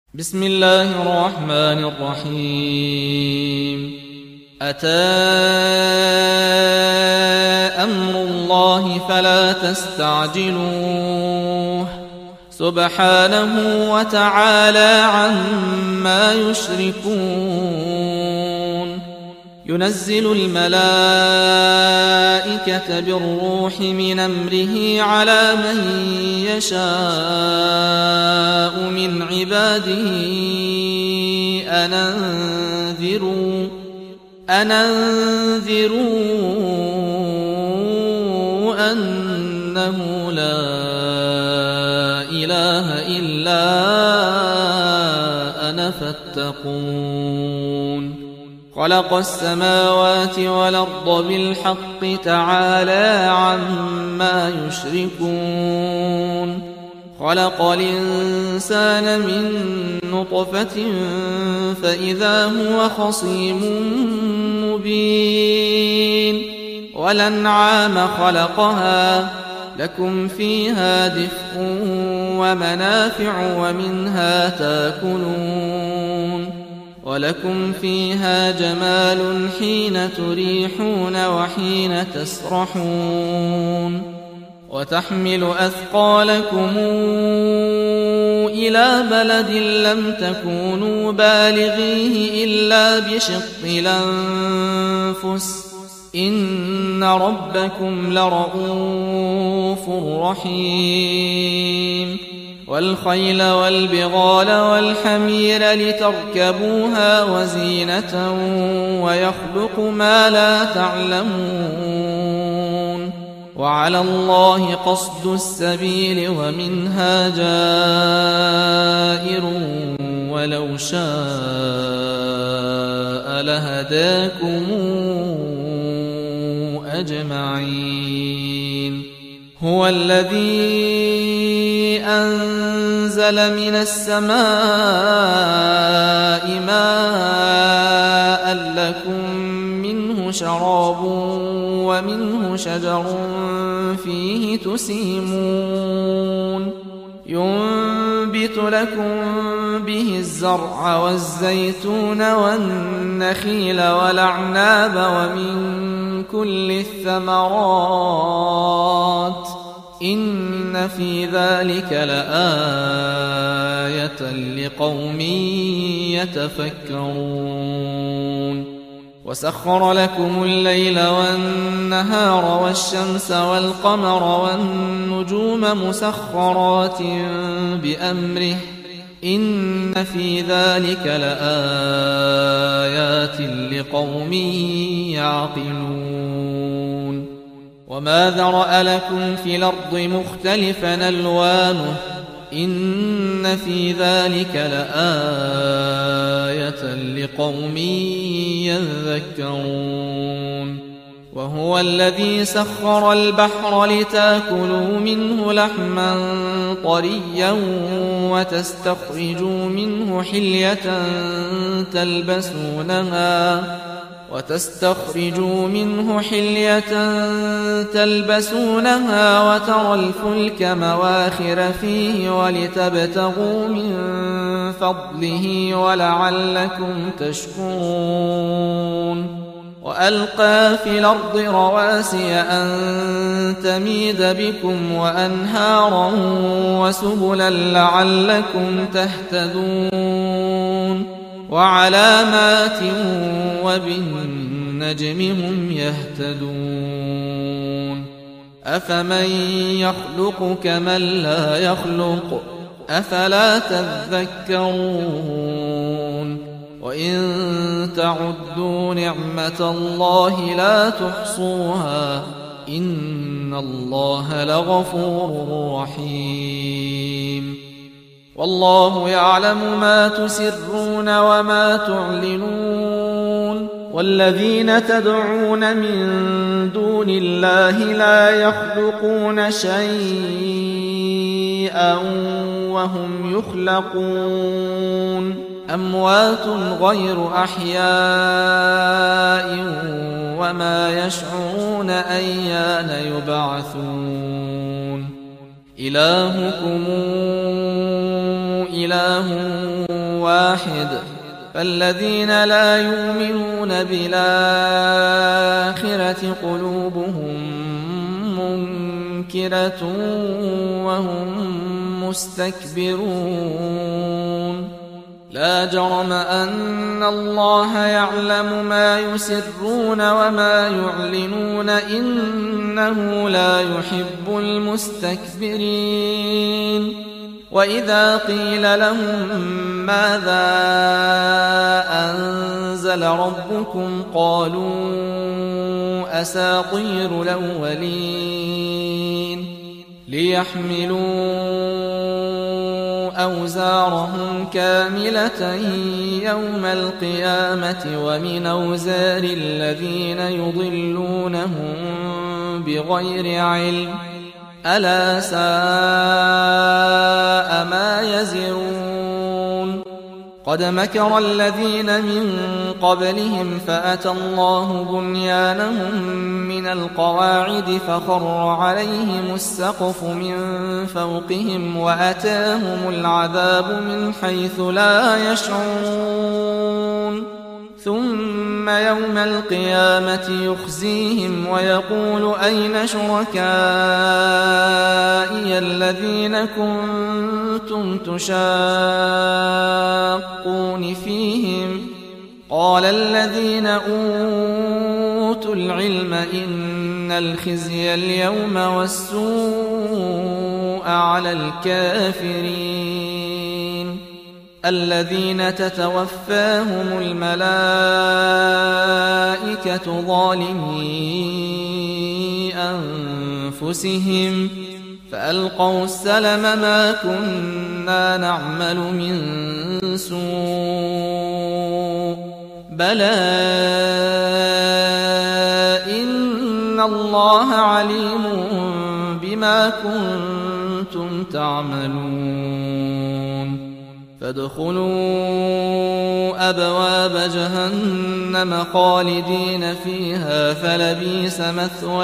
بسم الله الرحمن الرحيم. أتى أمر الله فلا تستعجلوه سبحانه وتعالى عما يشركون. ينزل الملائكة بالروح من أمره على من يشاء من عباده أن أنذروا أنه لا إله إلا أنا فاتقون. خلق السماوات والأرض بالحق تعالى عما يشركون. خلق الإنسان من نطفة فإذا هو خصيم مبين. والأنعام خلقها لكم فيها دفء ومنافع ومنها تاكلون. ولكم فيها جمال حين تريحون وحين تسرحون. وتحمل أثقالكم إلى بلد لم تكونوا بالغيه إلا بشق الأنفس إن ربكم لرؤوف رحيم. والخيل والبغال والحمير لتركبوها وزينة ويخلق ما لا تعلمون. وعلى الله قصد السبيل ومنها جائر ولو شاء لهداكم أجمعين. هو الذي أنزل من السماء ماء لكم منه شراب ومنه شجر فيه تسيمون. ينبت لكم به الزرع والزيتون والنخيل والأعناب ومن كل الثمرات إن في ذلك لآية لقوم يتفكرون. وسخر لكم الليل والنهار والشمس والقمر والنجوم مسخرات بأمره إن في ذلك لآيات لقوم يعقلون. وما ذرأ لكم في الأرض مختلفا ألوانه إن في ذلك لآية لقوم يذكرون. وهو الذي سخر البحر لتاكلوا منه لحما طريا وتستخرجوا منه حلية تلبسونها وترى الفلك مواخر فيه ولتبتغوا من فضله ولعلكم تشكرون. وألقى في الأرض رواسي أن تميد بكم وأنهارا وسبلا لعلكم تهتدون. وعلامات وبالنجم هم يهتدون. أفمن يخلق كمن لا يخلق أفلا تذكرون. وإن تعدوا نعمة الله لا تحصوها إن الله لغفور رحيم. والله يعلم ما تسرون وما تعلنون. والذين تدعون من دون الله لا يخلقون شيئا وهم يخلقون. أموات غير أحياء وما يشعرون أيان يبعثون. إلهكم إله واحد فالذين لا يؤمنون بالآخرة قلوبهم منكرة وهم مستكبرون لا جرم أن الله يعلم ما يسرون وما يعلنون إنه لا يحب المستكبرين وإذا قيل لهم ماذا أنزل ربكم قالوا أساطير الأولين ليحملوا أوزارهم كاملة يوم القيامة ومن أوزار الذين يضلونهم بغير علم ألا ساء ما يزرون قد مكر الذين من قبلهم فأتى الله بنيانهم من القواعد فخر عليهم السقف من فوقهم وأتاهم العذاب من حيث لا يشعرون ثم يوم القيامة يخزيهم ويقول أين شركائي الذين كنتم تشاقون فيهم قال الذين أوتوا العلم إن الخزي اليوم والسوء على الكافرين الذين تتوفاهم الملائكة ظالمي أنفسهم فألقوا السلم ما كنا نعمل من سوء بلى إن الله عليم بما كنتم تعملون فادخلوا أبواب جهنم خالدين فيها فلبئس مثوى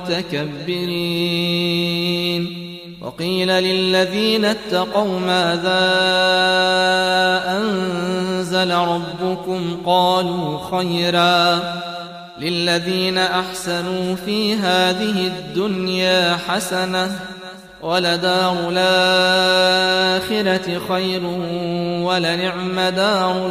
المتكبرين وقيل للذين اتقوا ماذا أنزل ربكم قالوا خيرا للذين أحسنوا في هذه الدنيا حسنة ولدار الآخرة خير ولنعم دار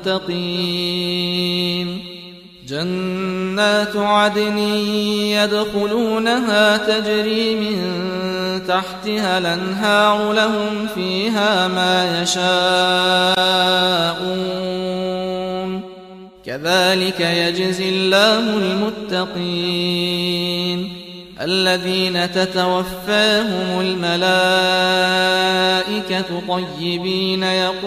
المتقين جنات عدن يدخلونها تجري من تحتها الأنهار لهم فيها ما يشاءون كذلك يجزي الله المتقين الذين تتوفاهم الملائكة طيبين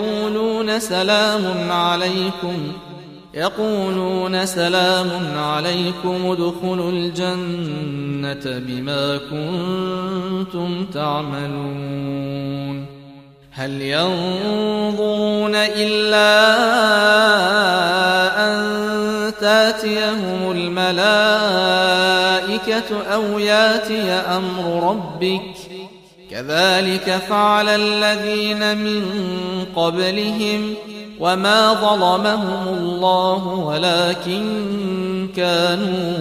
يقولون سلام عليكم ادخلوا الجنة بما كنتم تعملون هل ينظرون إلا أن تاتيهم الملائكة أو ياتي أمر ربك كذلك فعل الذين من قبلهم وما ظلمهم الله ولكن كانوا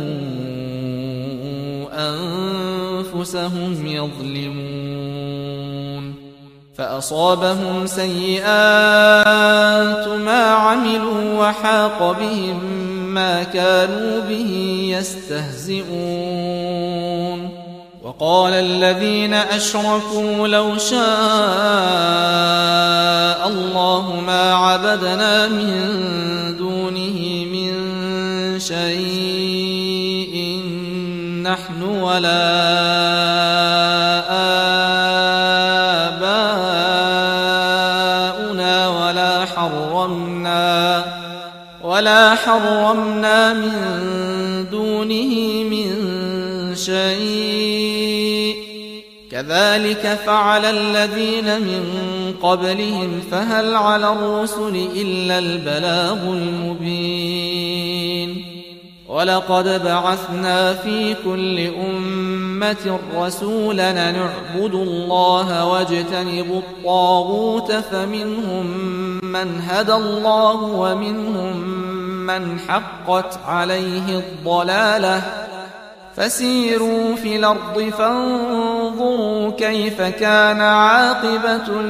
أنفسهم يظلمون فأصابهم سيئات ما عملوا وحاق بهم ما كانوا به يستهزئون وقال الذين أشركوا لو شاء الله ما عبدنا من دونه من شيء نحن ولا آباؤنا ولا حرمنا من دونه من شيء كذلك فعل الذين من قبلهم فهل على الرسل إلا البلاغ المبين ولقد بعثنا في كل أمة رسولا أن اعبدوا الله واجتنبوا الطاغوت فمنهم من هدى الله ومنهم من حقت عليه الضلالة فسيروا في الأرض فانظروا كيف كان عاقبة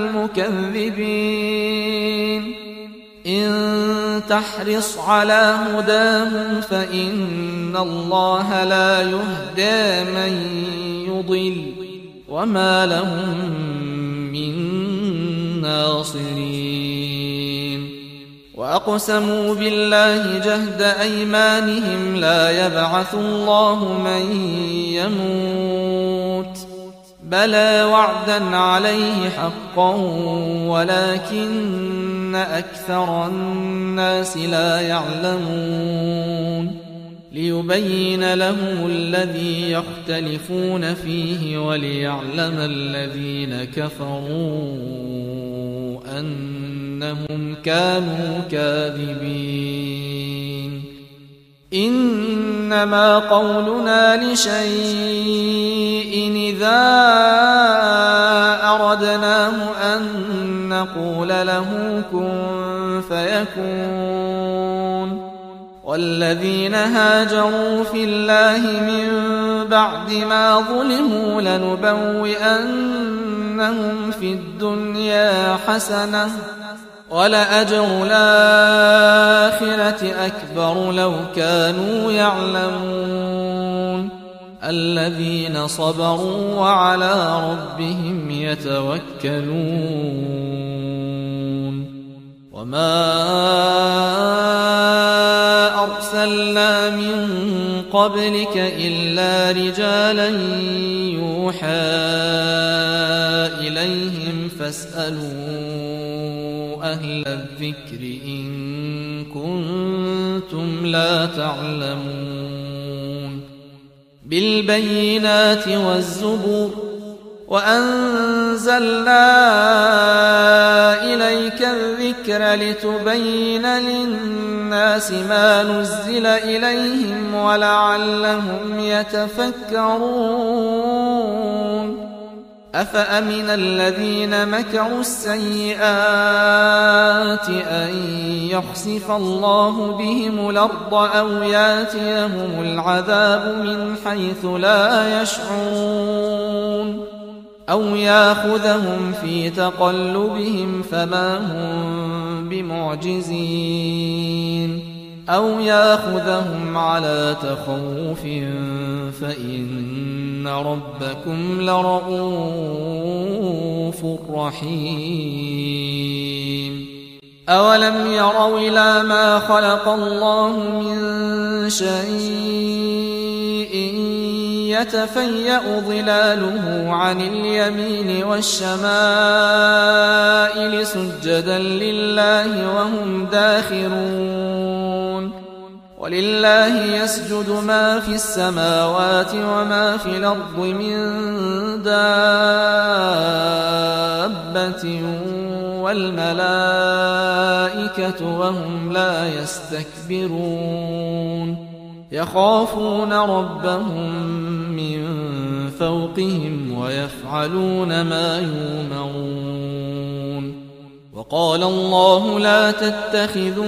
المكذبين إن تحرص على هداهم فإن الله لا يهدى من يضل وما لهم من ناصرين وأقسموا بالله جهد أيمانهم لا يبعث الله من يموت بلى وعدا عليه حقا ولكن أكثر الناس لا يعلمون ليبين لهم الذي يختلفون فيه وليعلم الذين كفروا أنهم كانوا كاذبين إنما قولنا لشيء إذا أردناه أن نقول له كن فيكون والذين هاجروا في الله من بعد ما ظلموا لنبوئنهم في الدنيا حسنة ولأجر الآخرة أكبر لو كانوا يعلمون الذين صبروا وعلى ربهم يتوكلون وما أرسلنا من قبلك إلا رجالا يوحى إليهم فاسألوا أهل الذكر إن كنتم لا تعلمون بالبينات والزبور وأنزلنا إليك الذكر لتبين للناس ما نزل إليهم ولعلهم يتفكرون أفأمن الذين مكروا السيئات أن يخسف الله بهم الأرض أو ياتيهم العذاب من حيث لا يشعرون أو ياخذهم في تقلبهم فما هم بمعجزين أو ياخذهم على تخوف فإن ربكم لرؤوف رحيم أولم يروا إلى ما خلق الله من شيء يتفيأ ظلاله عن اليمين والشمائل سجدا لله وهم داخرون ولله يسجد ما في السماوات وما في الأرض من دابة والملائكة وهم لا يستكبرون يخافون ربهم من فوقهم ويفعلون ما يؤمرون وقال الله لا تتخذوا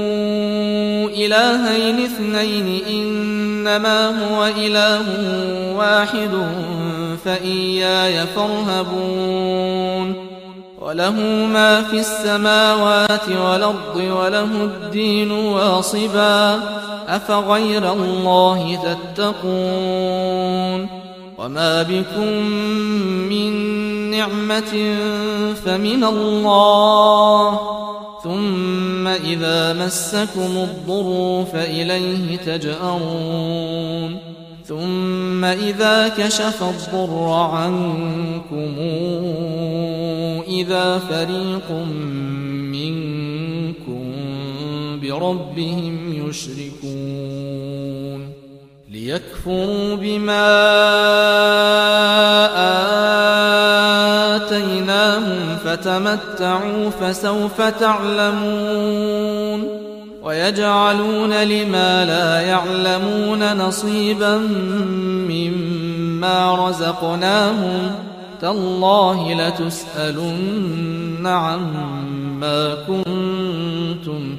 إلهين اثنين إنما هو إله واحد فإياي فارهبون وله ما في السماوات والأرض وله الدين واصبا أفغير الله تتقون وما بكم من نعمة فمن الله ثم إذا مسكم الضر فإليه تجأرون ثم إذا كشف الضر عنكم إذا فريق منكم بربهم يشركون ليكفروا بما آتيناهم فتمتعوا فسوف تعلمون ويجعلون لما لا يعلمون نصيبا مما رزقناهم تالله لتسألن عما كنتم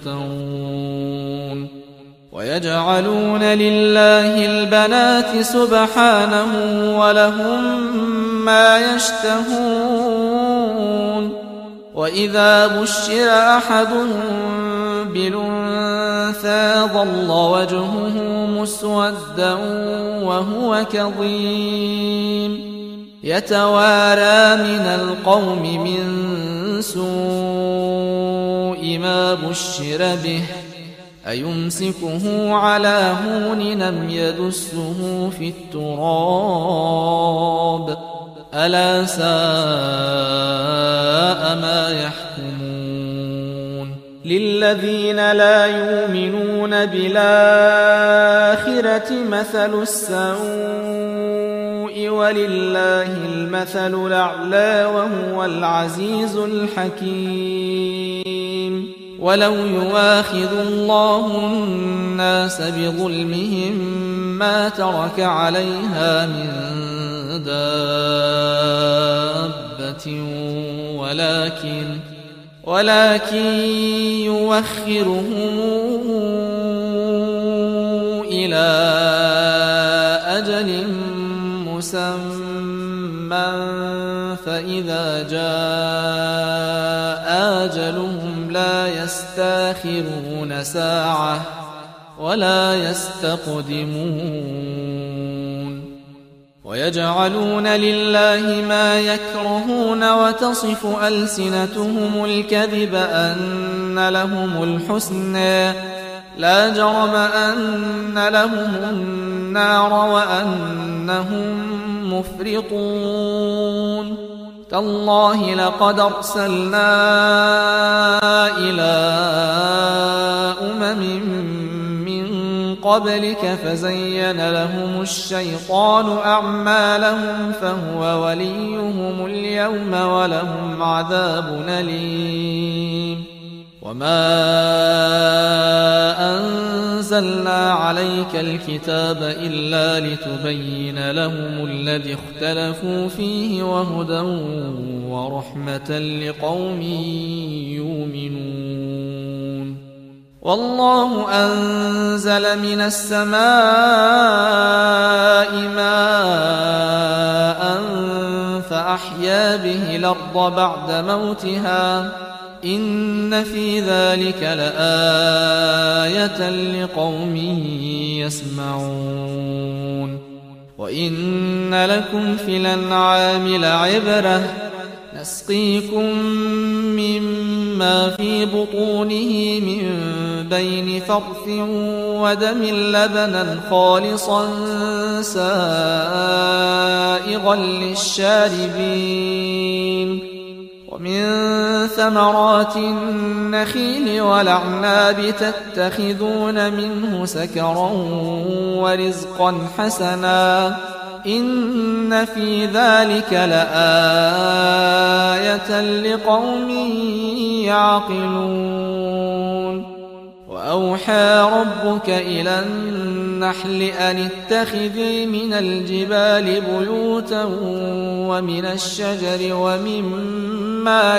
تفترون ويجعلون لله البنات سبحانه ولهم ما يشتهون وإذا بشر أحدهم بالأنثى ظل وجهه مسودا وهو كظيم يتوارى من القوم من سوء ما بشر به أيمسكه على هون أم يدسه في التراب ألا ساء ما يحكمون للذين لا يؤمنون بالآخرة مثل السوء ولله المثل الأعلى وهو العزيز الحكيم ولو يواخذ الله الناس بظلمهم ما ترك عليها من دابة ولكن يوخرهم إلى أجل مسمى فإذا جاء أجلهم لا يستاخرون ساعة ولا يستقدمون ويجعلون لله ما يكرهون وتصف ألسنتهم الكذب أن لهم الحسنى لا جرم أن لهم النار وأنهم مفرطون تالله لقد أرسلنا إلى من قبلك فزين لهم الشيطان أعمالهم فهو وليهم اليوم ولهم عذاب أليم وما أنزلنا عليك الكتاب إلا لتبين لهم الذي اختلفوا فيه وهدى ورحمة لقوم يؤمنون والله أنزل من السماء ماء فأحيا به الأرض بعد موتها إن في ذلك لآية لقوم يسمعون وإن لكم في الأنعام لعبرة نسقيكم مما في بطونه من بين فرث ودم لبنا خالصا سائغا للشاربين ومن ثمرات النخيل والأعناب تتخذون منه سكرا ورزقا حسنا إن في ذلك لآية لقوم يعقلون وأوحى ربك إلى النحل أن اتخذي من الجبال بيوتا ومن الشجر ومما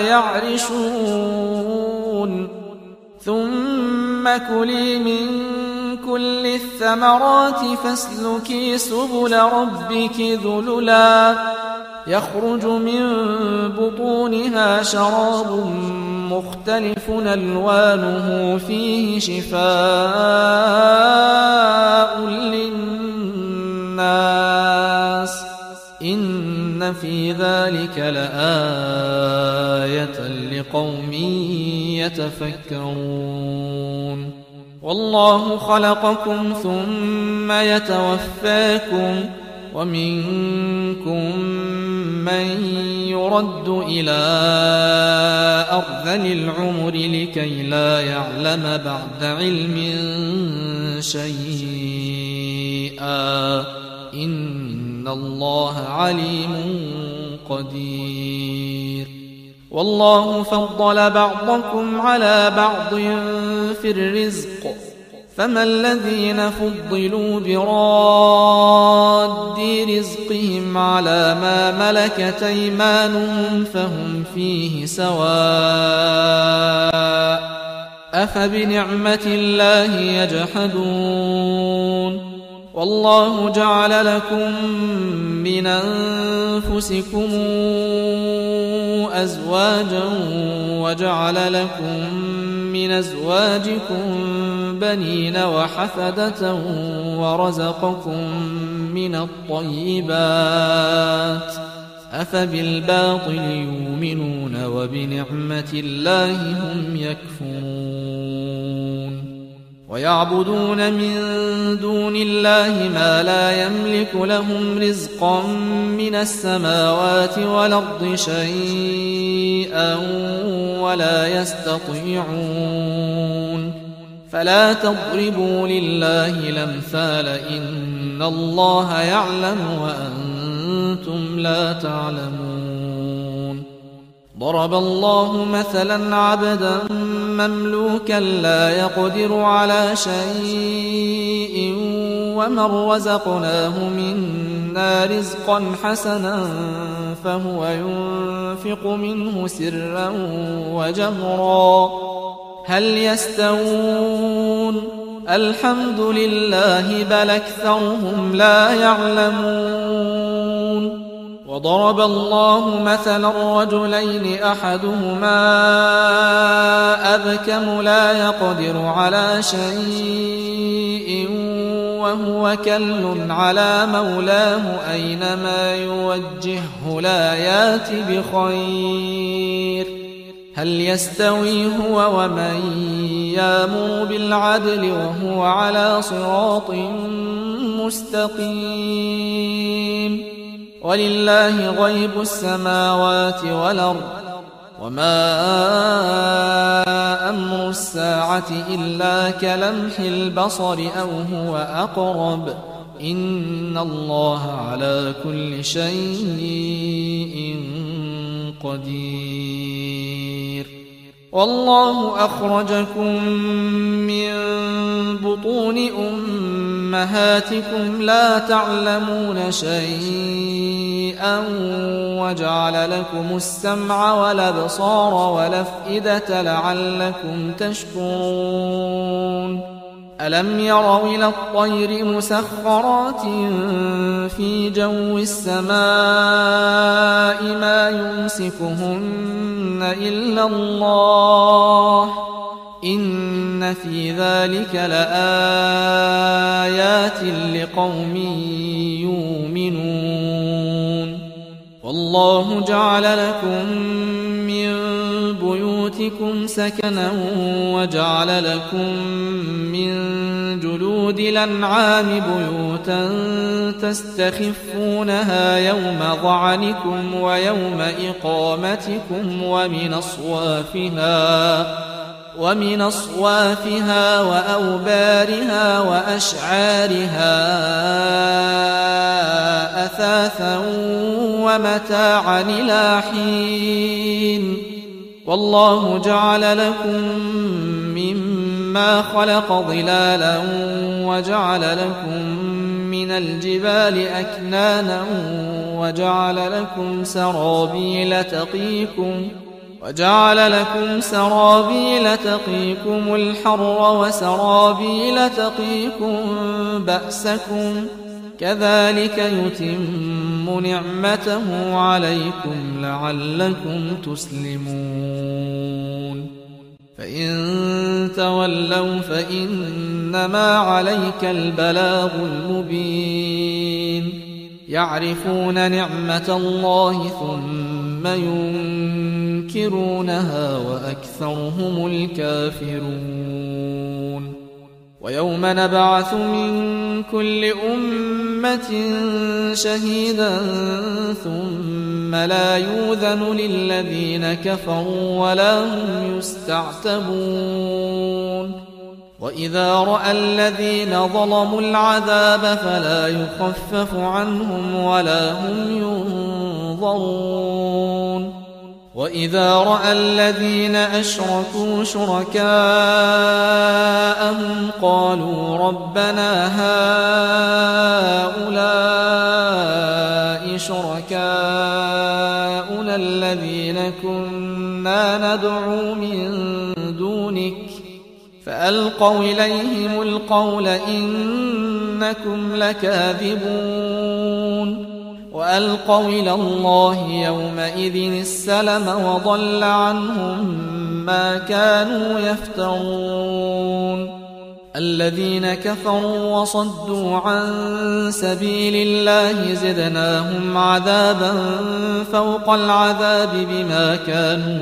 يعرشون ثم كلي من كل الثمرات فاسلكي سبل ربك ذللا يخرج من بطونها شراب مختلف ألوانه فيه شفاء للناس إن في ذلك لآية لقوم يتفكرون والله خلقكم ثم يتوفاكم ومنكم من يرد إلى أرذل العمر لكي لا يعلم بعد علم شيئا إن الله عليم قدير والله فضل بعضكم على بعض في الرزق فما الذين فضلوا براد رزقهم على ما ملكت أيمانهم فهم فيه سواء أفبنعمة الله يجحدون والله جعل لكم من أنفسكم أزواجا وجعل لكم من أزواجكم بنين وحفدة ورزقكم من الطيبات أفبالباطل يؤمنون وبنعمة الله هم يكفرون ويعبدون من دون الله ما لا يملك لهم رزقا من السماوات والأرض شيئا ولا يستطيعون فلا تضربوا لله الأمثال إن الله يعلم وأنتم لا تعلمون ضرب الله مثلا عبدا مملوكا لا يقدر على شيء ومن رزقناه منا رزقا حسنا فهو ينفق منه سرا وجهرا هل يستوون الحمد لله بل أكثرهم لا يعلمون وضرب الله مثلا رجلين أحدهما أبكم لا يقدر على شيء وهو كل على مولاه أينما يوجهه لا يات بخير هل يستوي هو ومن يأمر بالعدل وهو على صراط مستقيم ولله غيب السماوات والأرض وما أمر الساعة إلا كلمح البصر أو هو أقرب إن الله على كل شيء قدير والله أخرجكم من بطون أمهاتكم لا تعلمون شيئا وجعل لكم السمع والأبصار والأفئدة لعلكم تشكرون ألم يروا إلى الطير مسخرات في جو السماء ما يمسكهن إلا الله إن في ذلك لآيات لقوم يؤمنون والله جعل لكم من بيوتكم سكنا وجعل لكم من جلود الأنعام بيوتا تستخفونها يوم ظعنكم ويوم إقامتكم ومن أصوافها وأوبارها وأشعارها أثاثا ومتاعا إلى حين والله جعل لكم مما خلق ظلالا وجعل لكم من الجبال أكنانا وجعل لكم سرابيل تقيكم الحر وسرابيل تقيكم بأسكم كذلك يتم نعمته عليكم لعلكم تسلمون فإن تولوا فإنما عليك البلاغ المبين يعرفون نعمة الله ثم ينكرونها وأكثرهم الكافرون ويوم نبعث من كل أمة شهيدا ثم لا يؤذن للذين كفروا ولا هم يستعتبون وإذا رأى الذين ظلموا العذاب فلا يخفف عنهم ولا هم ينظرون وإذا رأى الذين أشركوا شركاءهم قالوا ربنا هؤلاء شركاؤنا الذين كنا ندعو من دونك فألقوا إليهم القول إنكم لكاذبون وألقوا إلى الله يومئذ السلم وضل عنهم ما كانوا يفترون الذين كفروا وصدوا عن سبيل الله زدناهم عذابا فوق العذاب بما كانوا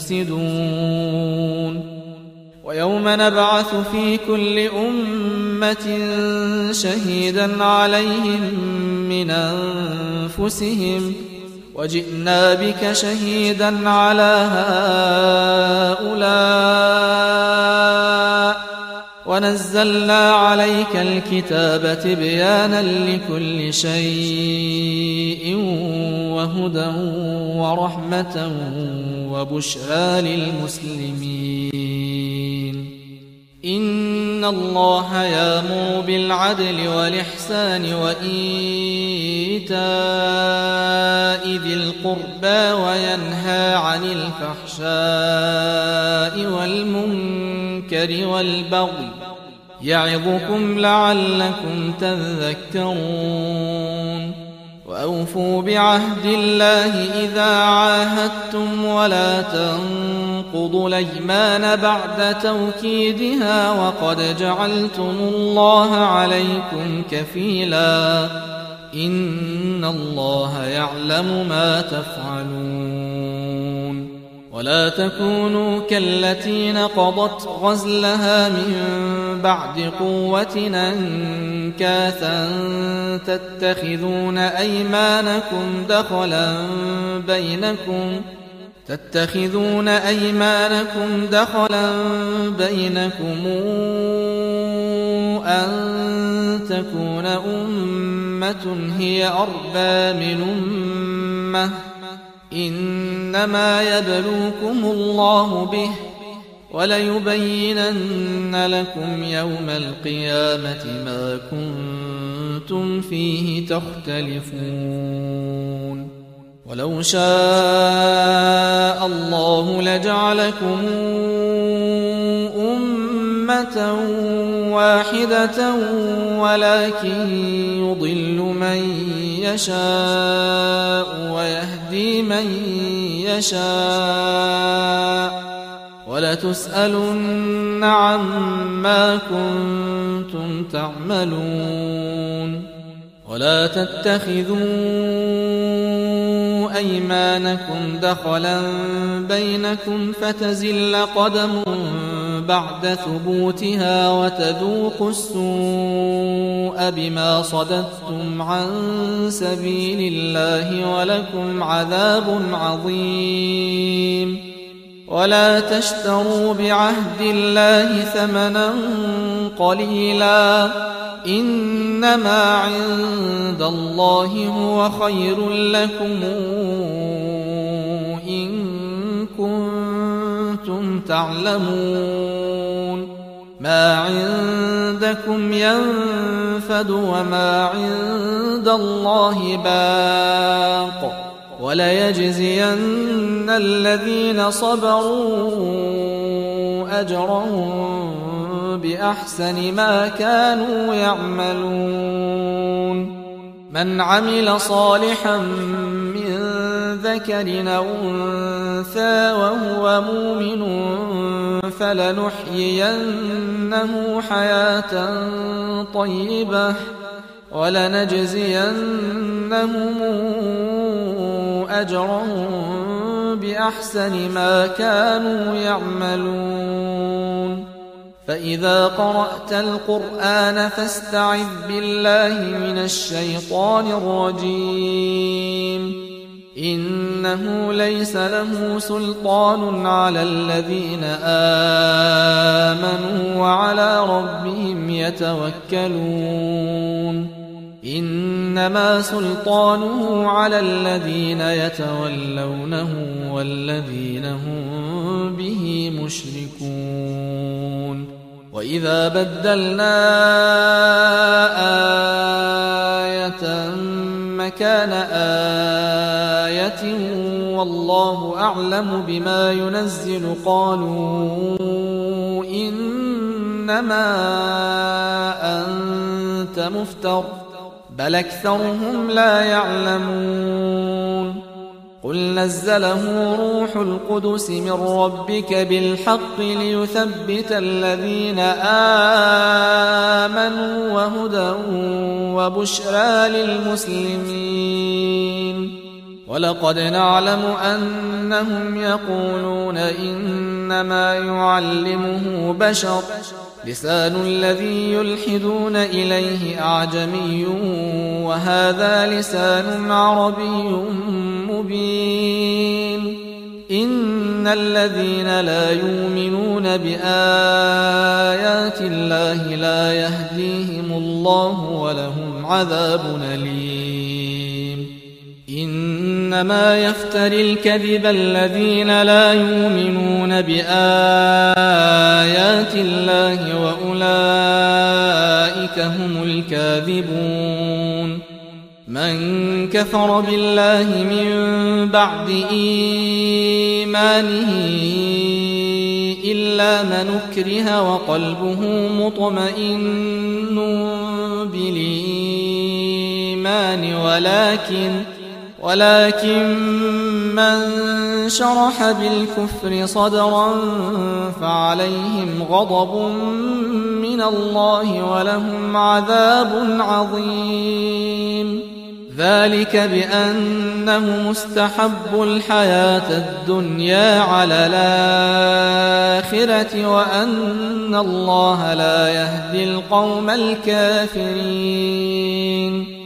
يفسدون ويوم نبعث في كل أمة شهيدا عليهم من أنفسهم وجئنا بك شهيدا على هؤلاء ونزلنا عليك الكتاب تبيانا لكل شيء وهدى ورحمة وبشرى للمسلمين إن الله يأمر بالعدل والإحسان وإيتاء ذي القربى وينهى عن الفحشاء والمنكر والبغي يعظكم لعلكم تذكرون وأوفوا بعهد الله إذا عاهدتم ولا تنقضوا الأيمان بعد توكيدها وقد جعلتم الله عليكم كفيلا إن الله يعلم ما تفعلون ولا تكونوا كالتي نقضت غزلها من بعد قوة أنكاثا تتخذون أيمانكم دخلا بينكم أن تكون أمة هي أربى من أمة إنما يبلوكم الله به وليبينن لكم يوم القيامة ما كنتم فيه تختلفون ولو شاء الله لجعلكم أمة واحدة ولكن يضل من يشاء ويهدي من يشاء ولتسألن عما كنتم تعملون ولا تتخذوا أيمانكم دخلا بينكم فتزل قدم بعد ثبوتها وتذوقوا السوء بما صددتم عن سبيل الله ولكم عذاب عظيم ولا تشتروا بعهد الله ثمنا قليلا إنما عند الله هو خير لكم إن كنتم تعلمون ما عندكم ينفد وما عند الله باق وليجزين الذين صبروا أجرهم بأحسن ما كانوا يعملون من عمل صالحا من ذكر أو أنثى وهو مؤمن فلنحيينه حياة طيبة ولنجزينهم أجرهم بأحسن ما كانوا يعملون فإذا قرأت القرآن فاستعذ بالله من الشيطان الرجيم إنه ليس له سلطان على الذين آمنوا وعلى ربهم يتوكلون إن إنما سلطانه على الذين يتولونه والذين هم به مشركون وإذا بدلنا آية مكان آية والله أعلم بما ينزل قالوا إنما أنت مفتر بل أكثرهم لا يعلمون قل نزله روح القدس من ربك بالحق ليثبت الذين آمنوا وهدى وبشرى للمسلمين ولقد نعلم أنهم يقولون إنما يعلمه بشر لسان الذي يلحدون إليه أعجمي وهذا لسان عربي مبين إن الذين لا يؤمنون بآيات الله لا يهديهم الله ولهم عذاب أليم إنما يفتري الكذب الذين لا يؤمنون بآيات الله وأولئك هم الكاذبون من كفر بالله من بعد إيمانه إلا من أكره وقلبه مطمئن بالإيمان ولكن من شرح بالكفر صدرا فعليهم غضب من الله ولهم عذاب عظيم ذلك بأنه مستحب الحياة الدنيا على الآخرة وأن الله لا يهدي القوم الكافرين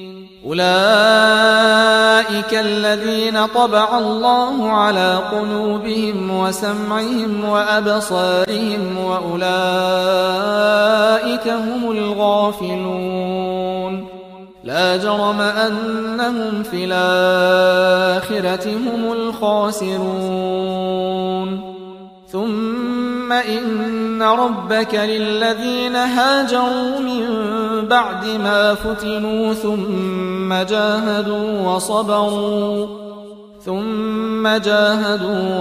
أولئك الذين طبع الله على قلوبهم وسمعهم وأبصارهم وأولئك هم الغافلون لا جرم أنهم في الآخرة هم الخاسرون ثم إن ربك للذين هاجروا من بعد ما فتنوا ثم جاهدوا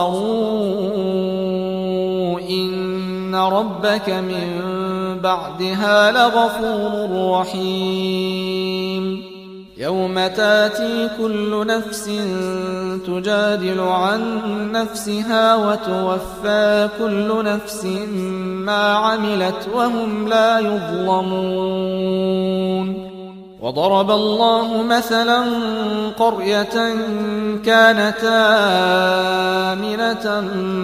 وصبروا إن ربك من بعدها لغفور رحيم يوم تاتي كل نفس تجادل عن نفسها وتوفى كل نفس ما عملت وهم لا يظلمون وضرب الله مثلا قرية كانت آمنة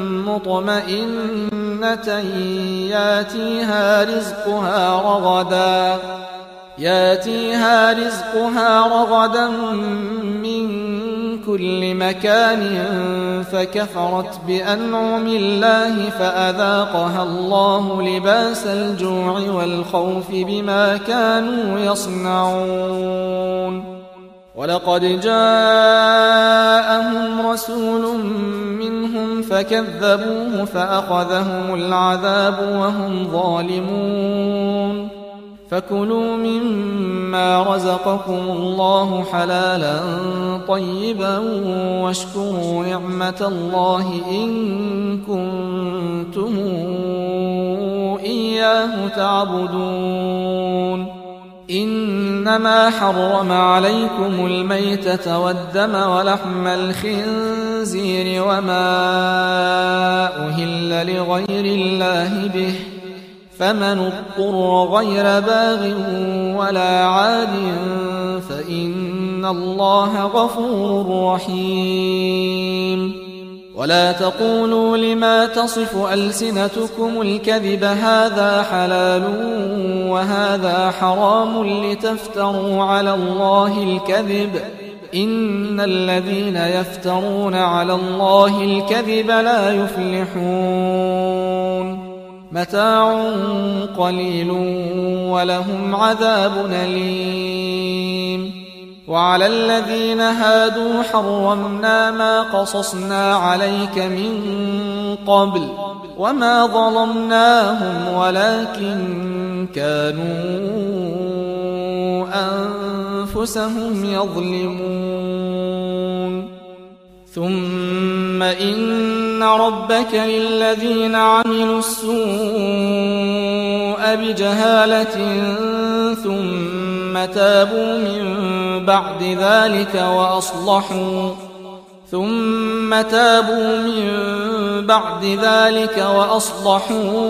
مطمئنة ياتيها رزقها رغدا من كل مكان فكفرت بأنعم الله فأذاقها الله لباس الجوع والخوف بما كانوا يصنعون ولقد جاءهم رسول منهم فكذبوه فأخذهم العذاب وهم ظالمون فكلوا مما رزقكم الله حلالا طيبا واشكروا نعمة الله إن كنتم إياه تعبدون إنما حرم عليكم الميتة والدم ولحم الخنزير وما أهل لغير الله به فمن اضطر غير باغ ولا عاد فإن الله غفور رحيم ولا تقولوا لما تصف ألسنتكم الكذب هذا حلال وهذا حرام لتفتروا على الله الكذب إن الذين يفترون على الله الكذب لا يفلحون متاع قليل ولهم عذاب أليم وعلى الذين هادوا حرمنا ما قصصنا عليك من قبل وما ظلمناهم ولكن كانوا أنفسهم يظلمون ثم إن ربك للذين عملوا السوء بجهالة ثم تابوا من بعد ذلك وأصلحوا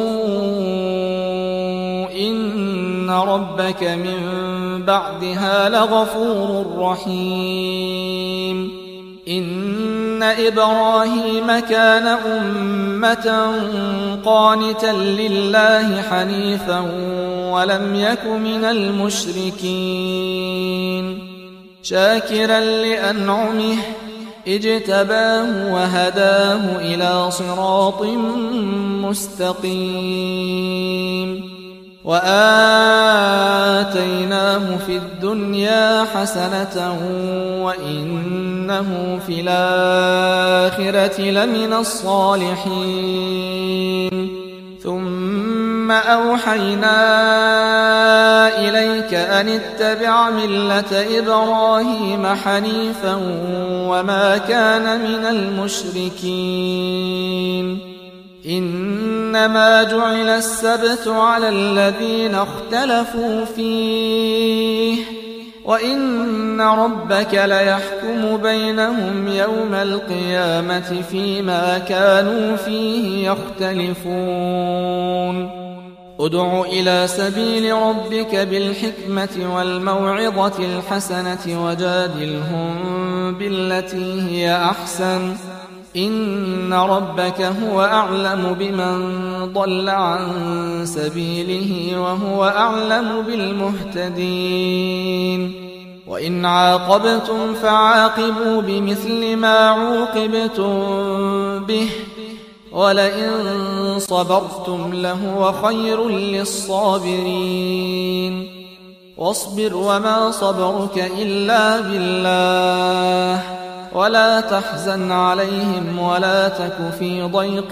إن ربك من بعدها لغفور رحيم إن إبراهيم كان أمة قانتا لله حنيفا ولم يك من المشركين شاكرا لأنعمه اجتباه وهداه إلى صراط مستقيم وآتيناه في الدنيا حسنة وإنه في الآخرة لمن الصالحين ثم أوحينا إليك أن اتبع ملة إبراهيم حنيفا وما كان من المشركين إنما جعل السبت على الذين اختلفوا فيه وإن ربك ليحكم بينهم يوم القيامة فيما كانوا فيه يختلفون ادع إلى سبيل ربك بالحكمة والموعظة الحسنة وجادلهم بالتي هي أحسن إن ربك هو أعلم بمن ضل عن سبيله وهو أعلم بالمهتدين وإن عاقبتم فعاقبوا بمثل ما عوقبتم به ولئن صبرتم لهو خير للصابرين واصبر وما صبرك إلا بالله ولا تحزن عليهم ولا تك في ضيق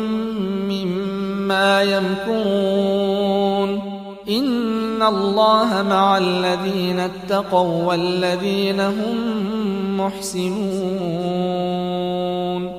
مما يمكرون إن الله مع الذين اتقوا والذين هم محسنون